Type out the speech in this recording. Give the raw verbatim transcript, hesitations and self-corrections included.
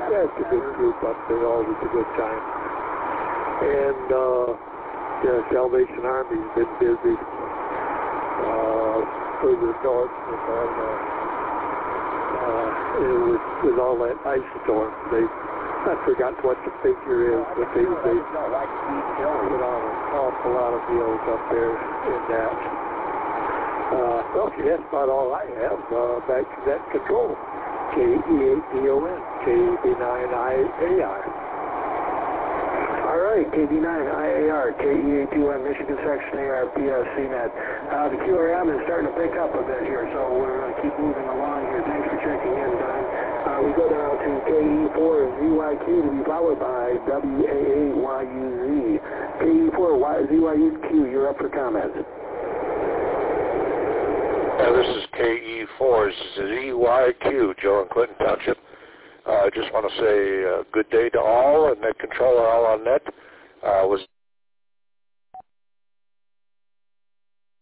yeah, it's a good group up there, always a good time. And, uh, yeah, Salvation Army's been busy, uh, further north with all the, uh, with, with all that ice storm. They, I forgot what the figure is, but they, they put on an awful lot of meals up there in that. Uh, well, see, that's about all I have. Uh, back to that control. K E eight D O N, K E B nine I A R. All right, K B nine I A R, K E eight D O N, Michigan Section A R P S C net. Uh, the Q R M is starting to pick up a bit here, so we're going to keep moving along here. Thanks for checking in, Don. Uh, we go down to K E four Z Y Q to be followed by W A A Y U Z. K E four Z Y U Q, you're up for comments. Uh, this is K E four Z Y Q, Joe and Clinton Township. I uh, just want to say uh, good day to all, and net controller all on net. Uh, was